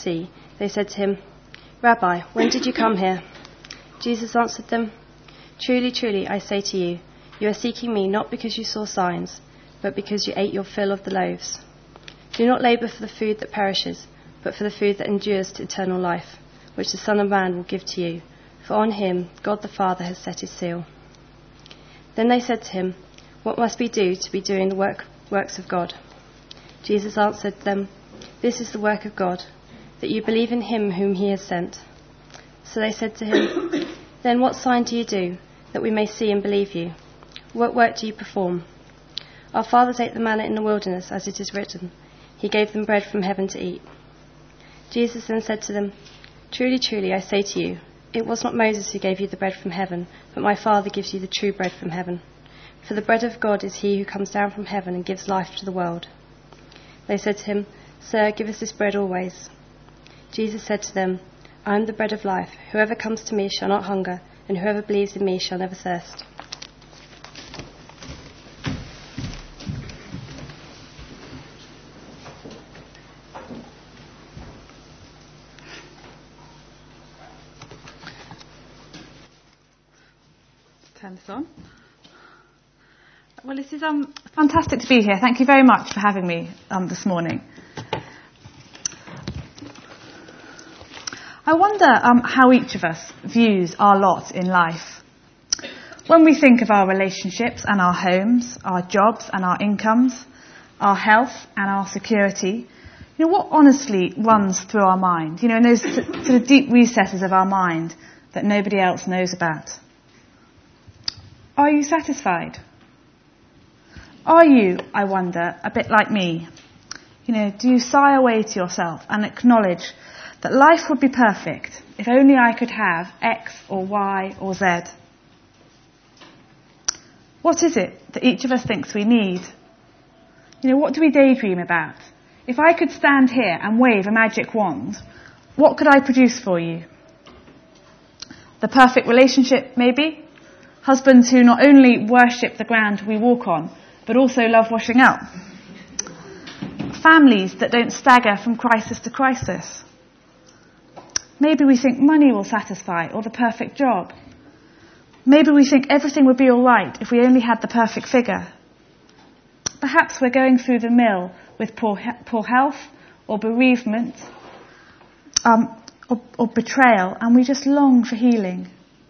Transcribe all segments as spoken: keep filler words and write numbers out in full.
sea, they said to him, "Rabbi, when did you come here?" Jesus answered them, "Truly, truly, I say to you, you are seeking me not because you saw signs, but because you ate your fill of the loaves. Do not labour for the food that perishes, but for the food that endures to eternal life, which the Son of Man will give to you, for on him God the Father has set his seal." Then they said to him, "What must we do to be doing the work, works of God?" Jesus answered them, "This is the work of God, that you believe in him whom he has sent." So they said to him, "Then what sign do you do, that we may see and believe you? What work do you perform? Our fathers ate the manna in the wilderness, as it is written, he gave them bread from heaven to eat." Jesus then said to them, "Truly, truly, I say to you, it was not Moses who gave you the bread from heaven, but my Father gives you the true bread from heaven. For the bread of God is he who comes down from heaven and gives life to the world." They said to him, "Sir, give us this bread always." Jesus said to them, "I am the bread of life. Whoever comes to me shall not hunger, and whoever believes in me shall never thirst." Turn this on. Well, it is um, fantastic to be here. Thank you very much for having me um, this morning. I wonder um, how each of us views our lot in life. When we think of our relationships and our homes, our jobs and our incomes, our health and our security, you know, what honestly runs through our mind? You know, in those sort of deep recesses of our mind that nobody else knows about. Are you satisfied? Are you, I wonder, a bit like me? You know, do you sigh away to yourself and acknowledge that life would be perfect if only I could have X or Y or Z? What is it that each of us thinks we need? You know, what do we daydream about? If I could stand here and wave a magic wand, what could I produce for you? The perfect relationship, maybe? Husbands who not only worship the ground we walk on, but also love washing up. Families that don't stagger from crisis to crisis. Maybe we think money will satisfy, or the perfect job. Maybe we think everything would be all right if we only had the perfect figure. Perhaps we're going through the mill with poor, he- poor health, or bereavement, um, or, or betrayal, and we just long for healing.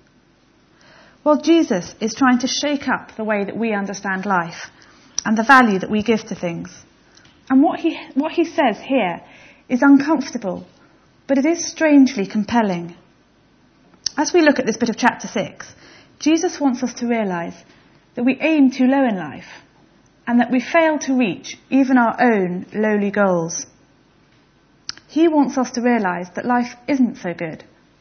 Well, Jesus is trying to shake up the way that we understand life and the value that we give to things. And what he, what he says here is uncomfortable, but it is strangely compelling. As we look at this bit of chapter six, Jesus wants us to realise that we aim too low in life and that we fail to reach even our own lowly goals. He wants us to realise that life isn't so good.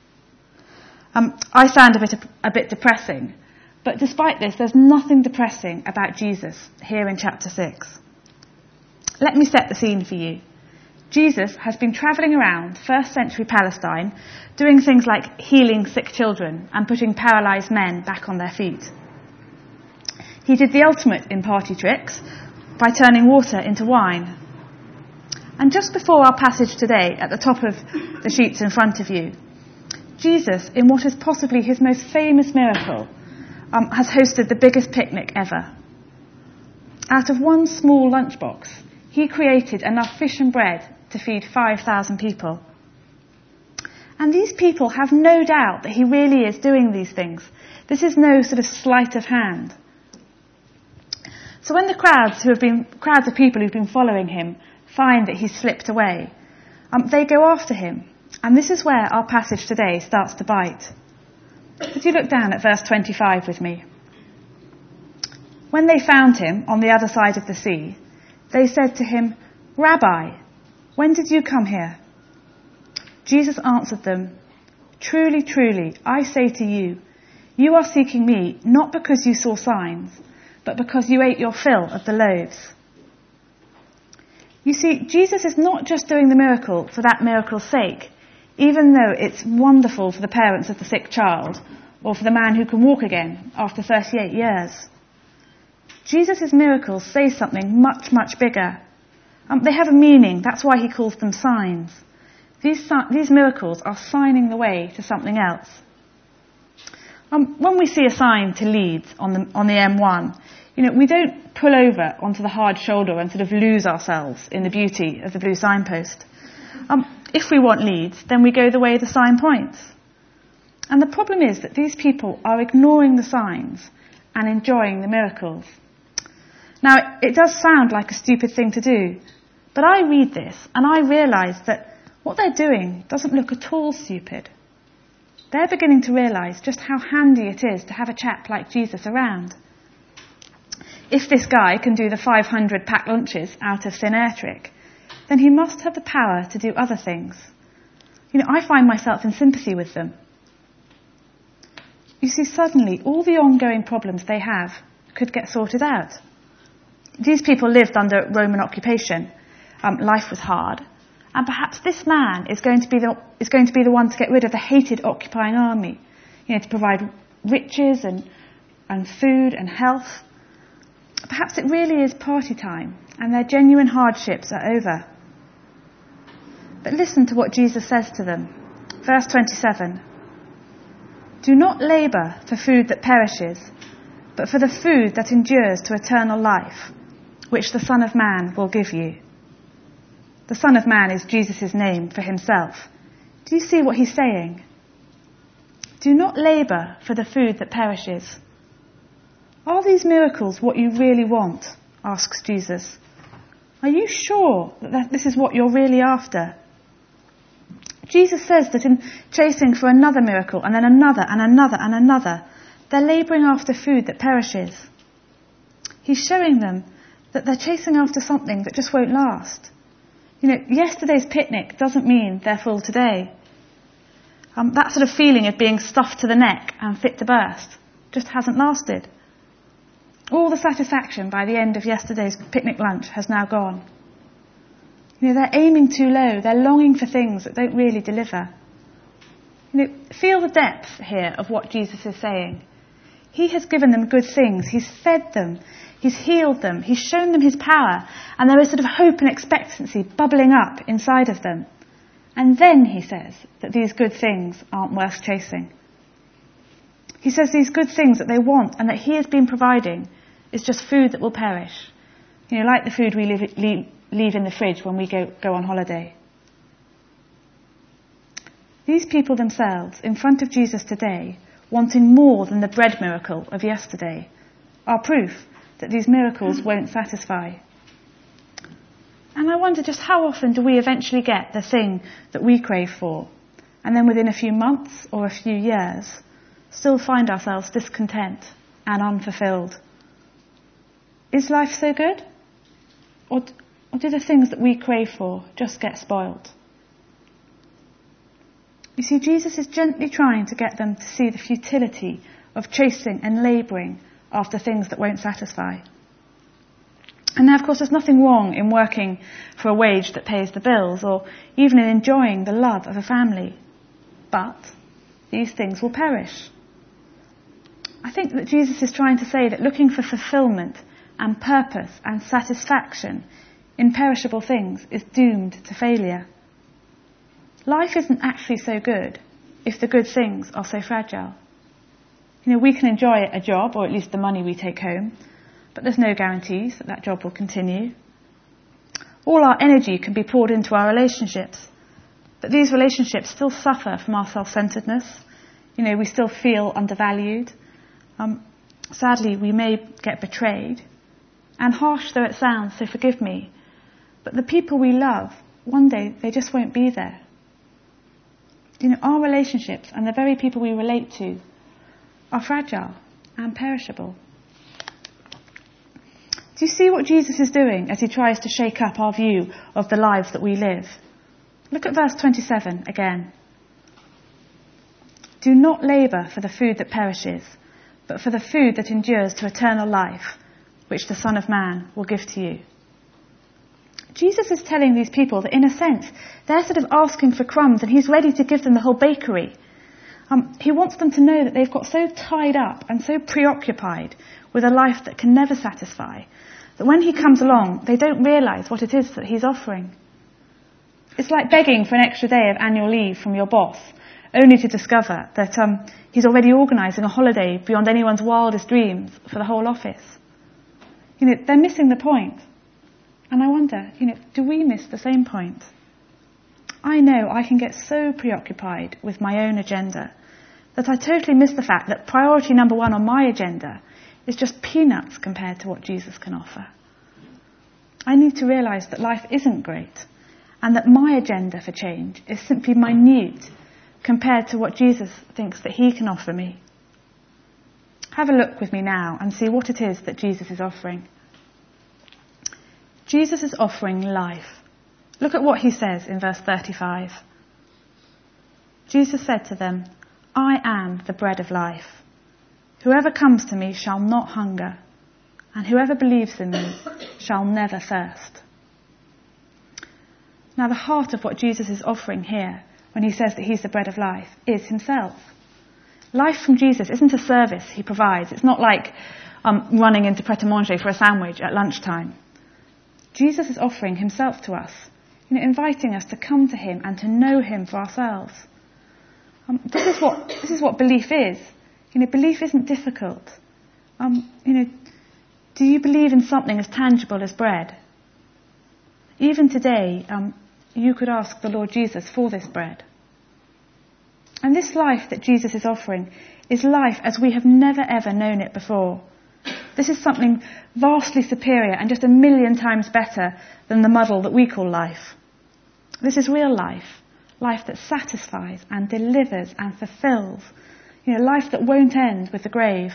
Um, I sound a bit a bit depressing, but despite this, there's nothing depressing about Jesus here in chapter six. Let me set the scene for you. Jesus has been travelling around first century Palestine, doing things like healing sick children and putting paralysed men back on their feet. He did the ultimate in party tricks by turning water into wine. And just before our passage today, at the top of the sheets in front of you, Jesus, in what is possibly his most famous miracle, um, has hosted the biggest picnic ever. Out of one small lunchbox, he created enough fish and bread to feed five thousand people. And these people have no doubt that he really is doing these things. This is no sort of sleight of hand. So when the crowds who have been crowds of people who've been following him find that he's slipped away, um, they go after him. And this is where our passage today starts to bite. Could you look down at verse twenty-five with me? When they found him on the other side of the sea, they said to him, "Rabbi, when did you come here?" Jesus answered them, "Truly, truly, I say to you, you are seeking me not because you saw signs, but because you ate your fill of the loaves." You see, Jesus is not just doing the miracle for that miracle's sake, even though it's wonderful for the parents of the sick child or for the man who can walk again after thirty-eight years. Jesus' miracles say something much, much bigger. Um, they have a meaning. That's why he calls them signs. These, these miracles are signing the way to something else. Um, when we see a sign to Leeds on the, on the M one, you know, we don't pull over onto the hard shoulder and sort of lose ourselves in the beauty of the blue signpost. Um, if we want Leeds, then we go the way the sign points. And the problem is that these people are ignoring the signs and enjoying the miracles. Now, it does sound like a stupid thing to do, but I read this and I realise that what they're doing doesn't look at all stupid. They're beginning to realise just how handy it is to have a chap like Jesus around. If this guy can do the five hundred packed lunches out of thin air trick, then he must have the power to do other things. You know, I find myself in sympathy with them. You see, suddenly all the ongoing problems they have could get sorted out. These people lived under Roman occupation. Um, life was hard. And perhaps this man is going to be the is going to be the one to get rid of the hated occupying army, you know, to provide riches and and food and health. Perhaps it really is party time, and their genuine hardships are over. But listen to what Jesus says to them. Verse twenty-seven. Do not labour for food that perishes, but for the food that endures to eternal life, which the Son of Man will give you. The Son of Man is Jesus' name for himself. Do you see what he's saying? Do not labour for the food that perishes. Are these miracles what you really want? Asks Jesus. Are you sure that this is what you're really after? Jesus says that in chasing for another miracle and then another and another and another, they're labouring after food that perishes. He's showing them that they're chasing after something that just won't last. You know, yesterday's picnic doesn't mean they're full today. Um, that sort of feeling of being stuffed to the neck and fit to burst just hasn't lasted. All the satisfaction by the end of yesterday's picnic lunch has now gone. You know, they're aiming too low. They're longing for things that don't really deliver. You know, feel the depth here of what Jesus is saying. He has given them good things. He's fed them. He's healed them. He's shown them his power. And there is sort of hope and expectancy bubbling up inside of them. And then he says that these good things aren't worth chasing. He says these good things that they want and that he has been providing is just food that will perish. You know, like the food we leave, leave, leave in the fridge when we go, go on holiday. These people themselves, in front of Jesus today, wanting more than the bread miracle of yesterday, are proof that these miracles won't satisfy. And I wonder just how often do we eventually get the thing that we crave for, and then within a few months or a few years, still find ourselves discontent and unfulfilled? Is life so good? Or, or do the things that we crave for just get spoiled? You see, Jesus is gently trying to get them to see the futility of chasing and labouring after things that won't satisfy. And now, of course, there's nothing wrong in working for a wage that pays the bills, or even in enjoying the love of a family. But these things will perish. I think that Jesus is trying to say that looking for fulfilment and purpose and satisfaction in perishable things is doomed to failure. Life isn't actually so good if the good things are so fragile. You know, we can enjoy a job, or at least the money we take home, but there's no guarantees that that job will continue. All our energy can be poured into our relationships, but these relationships still suffer from our self-centeredness. You know, we still feel undervalued. Um, sadly, we may get betrayed. And harsh though it sounds, so forgive me, but the people we love, one day they just won't be there. You know, our relationships and the very people we relate to are fragile and perishable. Do you see what Jesus is doing as he tries to shake up our view of the lives that we live? Look at verse twenty-seven again. Do not labour for the food that perishes, but for the food that endures to eternal life, which the Son of Man will give to you. Jesus is telling these people that, in a sense, they're sort of asking for crumbs and he's ready to give them the whole bakery. Um, he wants them to know that they've got so tied up and so preoccupied with a life that can never satisfy, that when he comes along, they don't realise what it is that he's offering. It's like begging for an extra day of annual leave from your boss, only to discover that um, he's already organising a holiday beyond anyone's wildest dreams for the whole office. You know, they're missing the point. And I wonder, you know, do we miss the same point? I know I can get so preoccupied with my own agenda that I totally miss the fact that priority number one on my agenda is just peanuts compared to what Jesus can offer. I need to realise that life isn't great, and that my agenda for change is simply minute compared to what Jesus thinks that he can offer me. Have a look with me now and see what it is that Jesus is offering. Jesus is offering life. Look at what he says in verse thirty-five. Jesus said to them, "I am the bread of life. Whoever comes to me shall not hunger, and whoever believes in me shall never thirst." Now, the heart of what Jesus is offering here, when he says that he's the bread of life, is himself. Life from Jesus isn't a service he provides. It's not like um, running into Pret-a-Manger for a sandwich at lunchtime. Jesus is offering himself to us, you know, inviting us to come to him and to know him for ourselves. Um, this is what this is what belief is. You know, belief isn't difficult. Um, you know, do you believe in something as tangible as bread? Even today, um, you could ask the Lord Jesus for this bread. And this life that Jesus is offering is life as we have never ever known it before. This is something vastly superior and just a million times better than the muddle that we call life. This is real life, life that satisfies and delivers and fulfills, you know, life that won't end with the grave.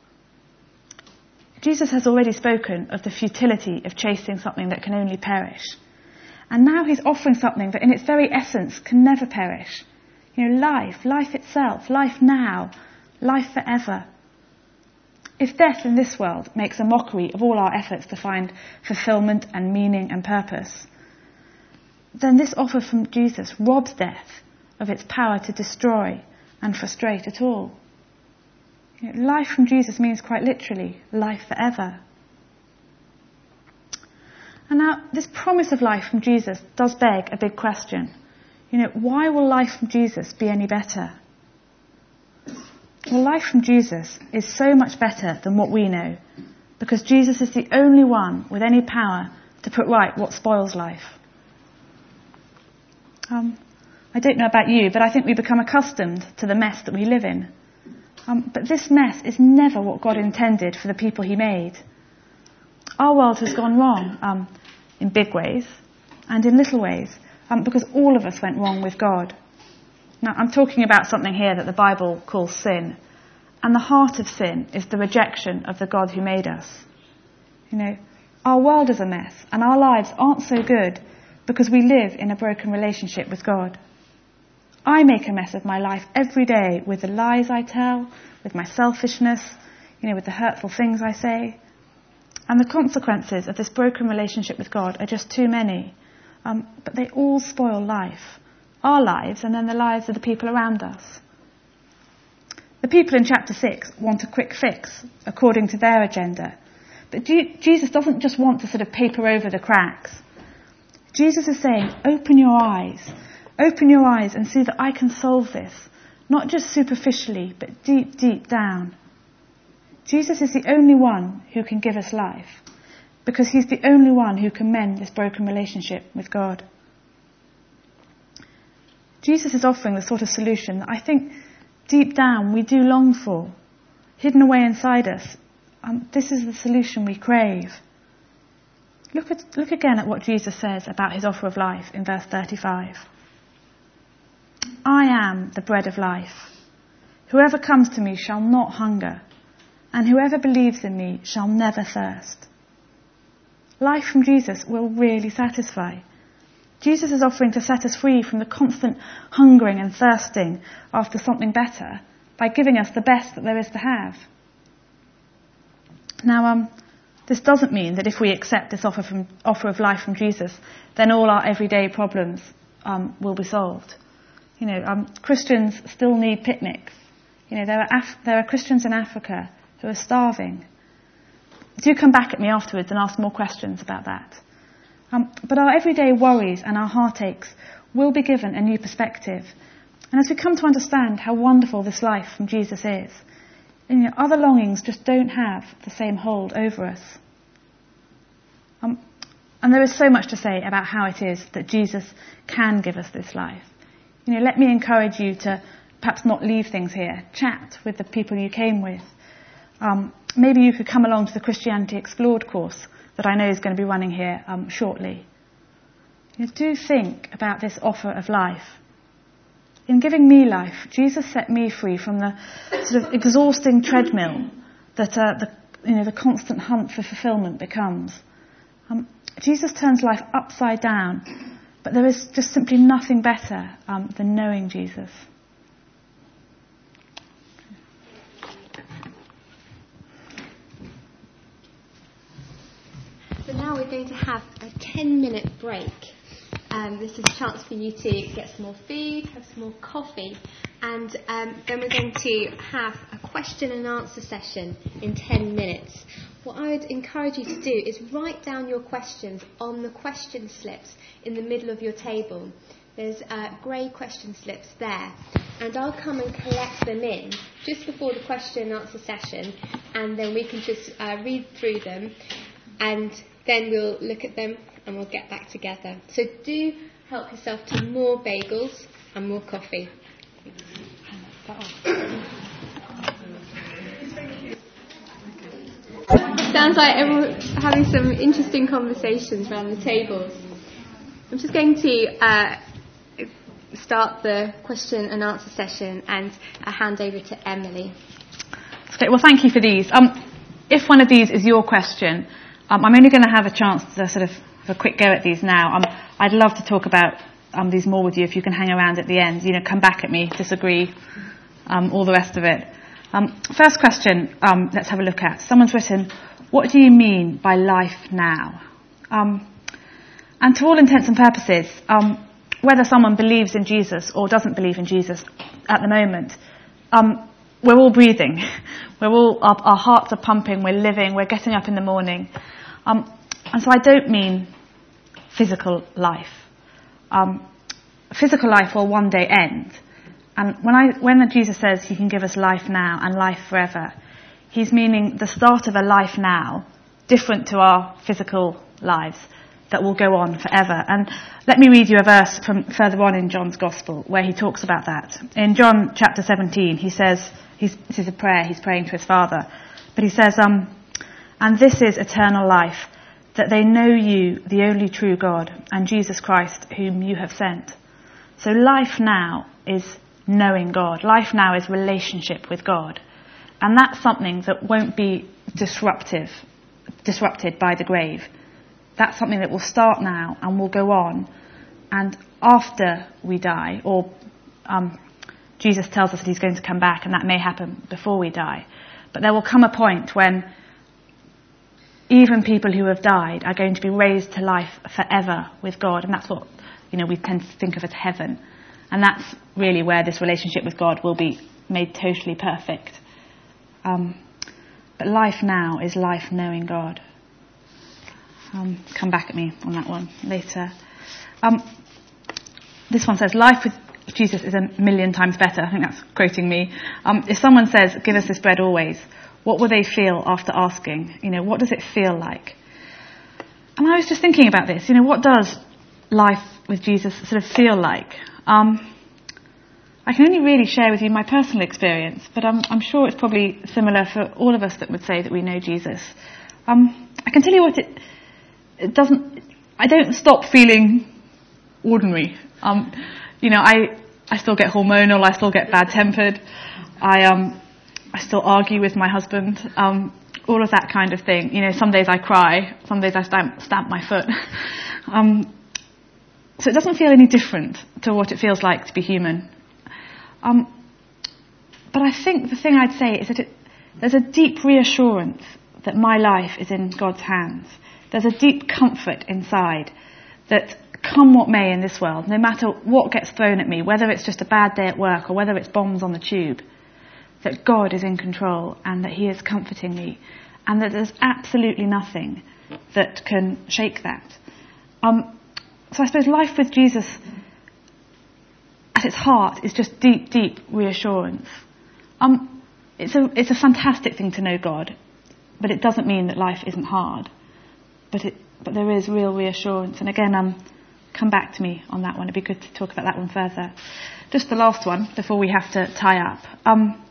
Jesus has already spoken of the futility of chasing something that can only perish. And now he's offering something that in its very essence can never perish. You know, life, life itself, life now, life forever. If death in this world makes a mockery of all our efforts to find fulfillment and meaning and purpose, then this offer from Jesus robs death of its power to destroy and frustrate at all. You know, life from Jesus means quite literally life forever. And now, this promise of life from Jesus does beg a big question. You know, why will life from Jesus be any better? Well, life from Jesus is so much better than what we know, because Jesus is the only one with any power to put right what spoils life. Um, I don't know about you, but I think we become accustomed to the mess that we live in. Um, but this mess is never what God intended for the people he made. Our world has gone wrong, um, in big ways and in little ways, um, because all of us went wrong with God. Now, I'm talking about something here that the Bible calls sin. And the heart of sin is the rejection of the God who made us. You know, our world is a mess, and our lives aren't so good because we live in a broken relationship with God. I make a mess of my life every day with the lies I tell, with my selfishness, you know, with the hurtful things I say. And the consequences of this broken relationship with God are just too many. Um, but they all spoil life. Our lives and then the lives of the people around us. The people in chapter six want a quick fix according to their agenda. But Jesus doesn't just want to sort of paper over the cracks. Jesus is saying, open your eyes. Open your eyes and see that I can solve this. Not just superficially, but deep, deep down. Jesus is the only one who can give us life, because he's the only one who can mend this broken relationship with God. Jesus is offering the sort of solution that I think deep down we do long for, hidden away inside us. Um, this is the solution we crave. Look at, look again at what Jesus says about his offer of life in verse thirty-five. I am the bread of life. Whoever comes to me shall not hunger, and whoever believes in me shall never thirst. Life from Jesus will really satisfy. Jesus is offering to set us free from the constant hungering and thirsting after something better by giving us the best that there is to have. Now, um, this doesn't mean that if we accept this offer from offer of life from Jesus, then all our everyday problems um, will be solved. You know, um, Christians still need picnics. You know, there are Af- there are Christians in Africa who are starving. Do come back at me afterwards and ask more questions about that. Um, but our everyday worries and our heartaches will be given a new perspective. And as we come to understand how wonderful this life from Jesus is, you know, other longings just don't have the same hold over us. Um, and there is so much to say about how it is that Jesus can give us this life. You know, let me encourage you to perhaps not leave things here. Chat with the people you came with. Um, maybe you could come along to the Christianity Explored course that I know is going to be running here um, shortly. You know, do think about this offer of life. In giving me life, Jesus set me free from the sort of exhausting treadmill that uh, the, you know, the constant hunt for fulfillment becomes. Um, Jesus turns life upside down, but there is just simply nothing better um, than knowing Jesus. So now we're going to have a ten minute break. Um, this is a chance for you to get some more food, have some more coffee, and um, then we're going to have a question and answer session in ten minutes. What I would encourage you to do is write down your questions on the question slips in the middle of your table. There's uh, grey question slips there, and I'll come and collect them in just before the question and answer session, and then we can just uh, read through them, and then we'll look at them and we'll get back together. So do help yourself to more bagels and more coffee. Sounds like everyone's having some interesting conversations around the tables. I'm just going to uh, start the question and answer session, and I hand over to Emily. Okay, well, thank you for these. Um, if one of these is your question, um, I'm only going to have a chance to sort of have a quick go at these now. Um, I'd love to talk about um, these more with you if you can hang around at the end. You know, come back at me, disagree, um, all the rest of it. Um, first question, um, let's have a look at. Someone's written, what do you mean by life now? Um, and to all intents and purposes, um, whether someone believes in Jesus or doesn't believe in Jesus at the moment, um, we're all breathing. We're all, our, our hearts are pumping, we're living, we're getting up in the morning. Um, and so I don't mean physical life. Um, physical life will one day end. And when I, when Jesus says he can give us life now and life forever, he's meaning the start of a life now, different to our physical lives, that will go on forever. And let me read you a verse from further on in John's Gospel where he talks about that. In John chapter seventeen, he says, he's, this is a prayer, he's praying to his Father, but he says, um, and this is eternal life, that they know you, the only true God, and Jesus Christ, whom you have sent. So life now is knowing God. Life now is relationship with God. And that's something that won't be disruptive, disrupted by the grave. That's something that will start now and will go on. And after we die, or um, Jesus tells us that he's going to come back, and that may happen before we die. But there will come a point when even people who have died are going to be raised to life forever with God. And that's what, you know, we tend to think of as heaven. And that's really where this relationship with God will be made totally perfect. Um, but life now is life knowing God. Um, come back at me on that one later. Um, this one says, life with Jesus is a million times better. I think that's quoting me. Um, if someone says, give us this bread always, what will they feel after asking? You know, what does it feel like? And I was just thinking about this. You know, what does life with Jesus sort of feel like? Um, I can only really share with you my personal experience, but I'm, I'm sure it's probably similar for all of us that would say that we know Jesus. Um, I can tell you what it, it doesn't. I don't stop feeling ordinary. Um, you know, I I still get hormonal. I still get bad-tempered. I um I still argue with my husband. Um, all of that kind of thing. You know, some days I cry. Some days I stamp stamp my foot. um, so it doesn't feel any different to what it feels like to be human. Um, but I think the thing I'd say is that it, there's a deep reassurance that my life is in God's hands. There's a deep comfort inside that come what may in this world, no matter what gets thrown at me, whether it's just a bad day at work or whether it's bombs on the tube, that God is in control and that he is comforting me, and that there's absolutely nothing that can shake that. Um, so I suppose life with Jesus at its heart is just deep, deep reassurance. Um, it's a it's a fantastic thing to know God, but it doesn't mean that life isn't hard. But it but there is real reassurance. And again, um, come back to me on that one. It'd be good to talk about that one further. Just the last one before we have to tie up. Um,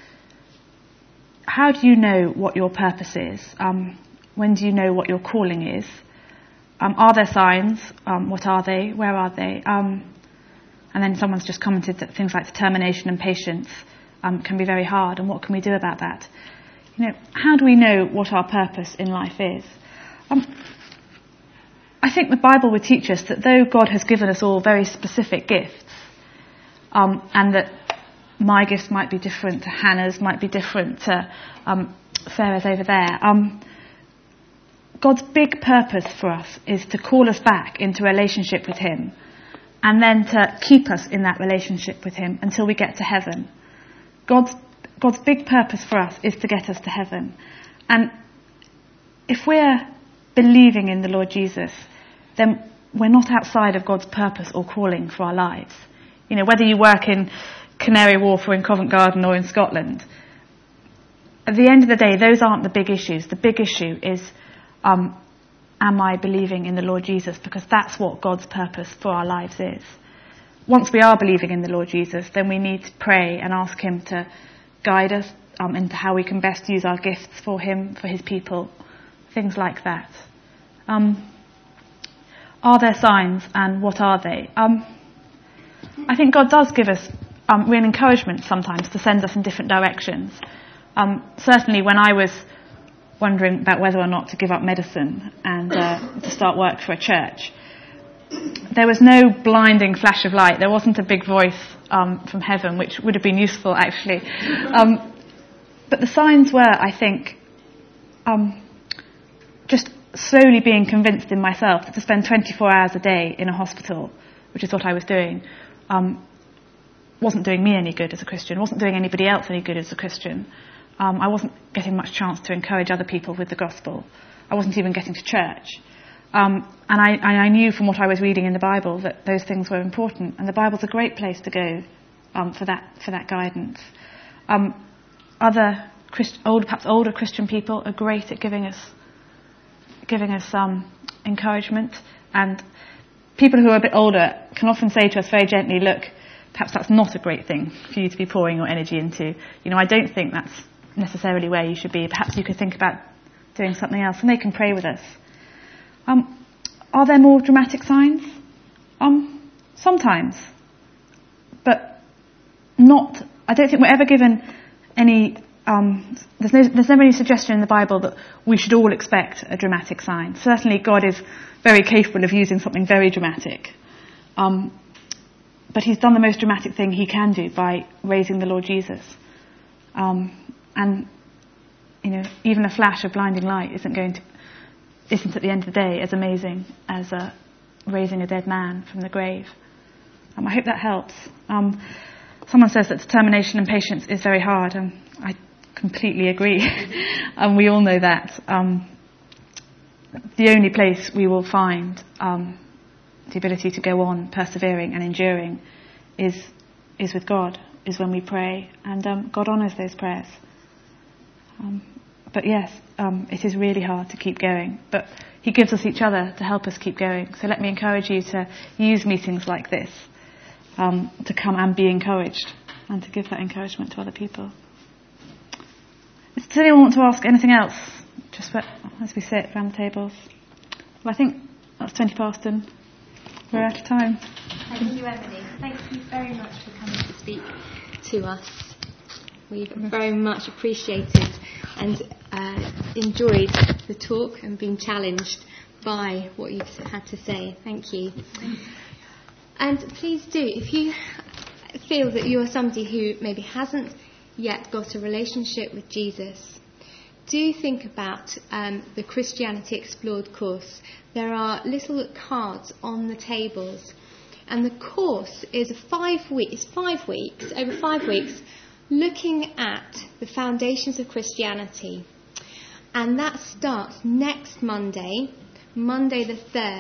how do you know what your purpose is? Um, when do you know what your calling is? Um, are there signs? Um, what are they? Where are they? Um, and then someone's just commented that things like determination and patience um, can be very hard. And what can we do about that? You know, how do we know what our purpose in life is? Um, I think the Bible would teach us that though God has given us all very specific gifts, um, and that my gifts might be different to Hannah's, might be different to um, Sarah's over there, um, God's big purpose for us is to call us back into relationship with him, and then to keep us in that relationship with him until we get to heaven. God's God's big purpose for us is to get us to heaven. And if we're believing in the Lord Jesus, then we're not outside of God's purpose or calling for our lives. You know, whether you work in Canary Wharf or in Covent Garden or in Scotland, at the end of the day, those aren't the big issues. The big issue is, um, am I believing in the Lord Jesus? Because that's what God's purpose for our lives is. Once we are believing in the Lord Jesus, then we need to pray and ask him to guide us um, into how we can best use our gifts for him, for his people, things like that. Um, are there signs, and what are they? Um, I think God does give us um, real encouragement sometimes to send us in different directions. Um, certainly when I was wondering about whether or not to give up medicine and uh, to start work for a church, there was no blinding flash of light. There wasn't a big voice um, from heaven, which would have been useful actually. Um, but the signs were, I think, um, just slowly being convinced in myself that to spend twenty-four hours a day in a hospital, which is what I was doing, um, wasn't doing me any good as a Christian, wasn't doing anybody else any good as a Christian. Um, I wasn't getting much chance to encourage other people with the gospel. I wasn't even getting to church. Um, and I, and I knew from what I was reading in the Bible that those things were important. And the Bible's a great place to go um, for that for that guidance. Um, other Christ, old, perhaps older Christian people are great at giving us giving us um, encouragement. And people who are a bit older can often say to us very gently, look, perhaps that's not a great thing for you to be pouring your energy into. You know, I don't think that's necessarily where you should be. Perhaps you could think about doing something else. And they can pray with us. Um, are there more dramatic signs? Um, sometimes. But not, I don't think we're ever given any, um, there's, no, there's never any suggestion in the Bible that we should all expect a dramatic sign. Certainly God is very capable of using something very dramatic. Um, but he's done the most dramatic thing he can do by raising the Lord Jesus. Um, and, you know, even a flash of blinding light isn't going to, isn't at the end of the day as amazing as uh, raising a dead man from the grave. Um, I hope that helps. Um, someone says that determination and patience is very hard, and I completely agree. And we all know that. Um, the only place we will find um, the ability to go on persevering and enduring is is with God, is when we pray, and um, God honours those prayers. Um, But yes, um, it is really hard to keep going. But he gives us each other to help us keep going. So let me encourage you to use meetings like this um, to come and be encouraged and to give that encouragement to other people. Does anyone want to ask anything else? Just as we sit around the tables. Well, I think that's twenty past and we're out of time. Thank you, Emily. Thank you very much for coming to speak to us. We've very much appreciated and uh, enjoyed the talk and been challenged by what you've had to say. Thank you. And please do, if you feel that you are somebody who maybe hasn't yet got a relationship with Jesus, do think about um, the Christianity Explored course. There are little cards on the tables, and the course is a five weeks, five weeks, over five weeks, looking at the foundations of Christianity. And that starts next Monday, Monday the third,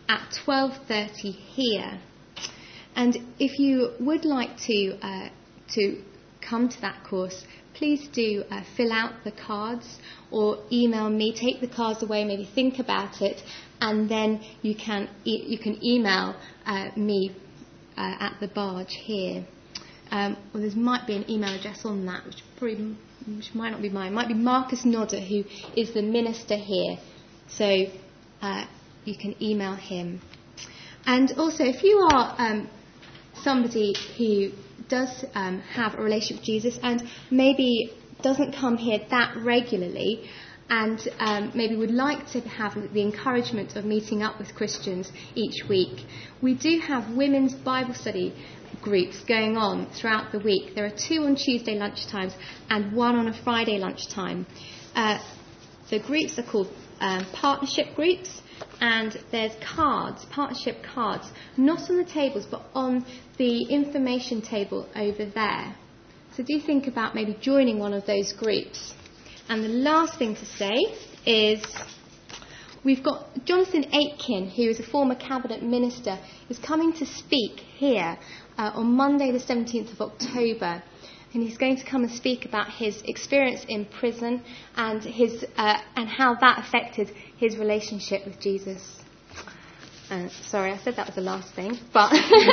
at twelve thirty here. And if you would like to uh, to come to that course, please do uh, fill out the cards or email me. Take the cards away, maybe think about it, and then you can e- you can email uh, me uh, at the barge here. Um, well, there might be an email address on that, which probably which might not be mine. It might be Marcus Nodder, who is the minister here. So uh, you can email him. And also, if you are um, somebody who does um, have a relationship with Jesus and maybe doesn't come here that regularly, and um, maybe would like to have the encouragement of meeting up with Christians each week, we do have women's Bible study groups going on throughout the week. There are two on Tuesday lunchtimes and one on a Friday lunchtime. Uh, the groups are called um, partnership groups, and there's cards, partnership cards, not on the tables but on the information table over there. So do think about maybe joining one of those groups. And the last thing to say is we've got Jonathan Aitken, who is a former cabinet minister, is coming to speak here uh, on Monday the seventeenth of October. And he's going to come and speak about his experience in prison and his uh, and how that affected his relationship with Jesus. Uh, sorry, I said that was the last thing, but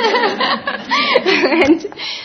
and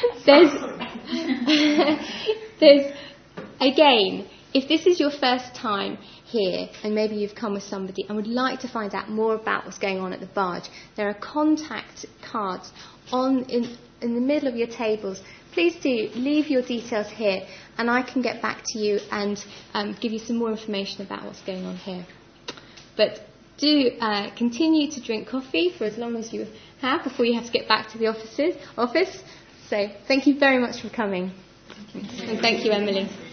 there's there's again, if this is your first time here and maybe you've come with somebody and would like to find out more about what's going on at the barge, there are contact cards on in in the middle of your tables. Please do leave your details here, and I can get back to you and um, give you some more information about what's going on here. But do uh, continue to drink coffee for as long as you have before you have to get back to the offices, office. So thank you very much for coming. And thank you, Emily.